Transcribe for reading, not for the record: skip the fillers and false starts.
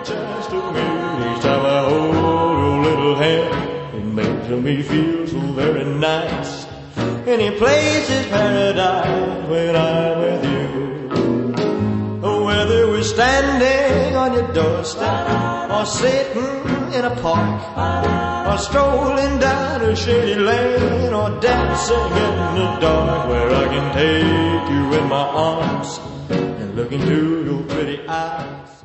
chance to meet. Each time I hold your little hand, it makes me feel so very nice. Any place is paradise when I'm with you. Whether we're standing on your doorstep, or sitting in a park, or strolling down a shady lane, or dancing in the dark, where I can take you in my arms and look into your pretty eyes.